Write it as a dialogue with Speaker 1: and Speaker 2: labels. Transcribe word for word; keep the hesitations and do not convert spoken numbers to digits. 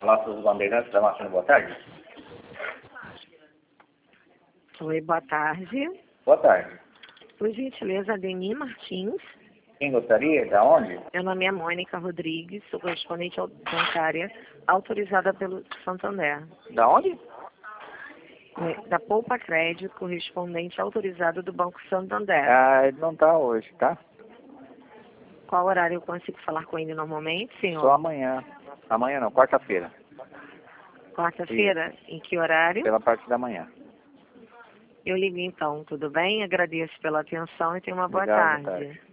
Speaker 1: Palácio dos Bandeirantes da Martins, boa tarde.
Speaker 2: Oi, boa tarde.
Speaker 1: Boa tarde.
Speaker 2: Por gentileza, Ademir Martins.
Speaker 1: Quem gostaria? Da onde?
Speaker 2: Meu nome é Mônica Rodrigues, sou correspondente au- bancária autorizada pelo Santander.
Speaker 1: Da onde?
Speaker 2: É, Da Poupa Crédito, correspondente autorizado do Banco Santander.
Speaker 1: Ah, ele não tá hoje, tá?
Speaker 2: Qual horário eu consigo falar com ele normalmente, senhor?
Speaker 1: Só amanhã. Amanhã não, quarta-feira.
Speaker 2: Quarta-feira? Em que horário?
Speaker 1: Pela parte da manhã.
Speaker 2: Eu ligo então, tudo bem? Agradeço pela atenção e tenha uma boa
Speaker 1: Obrigado, boa
Speaker 2: tarde.
Speaker 1: tarde.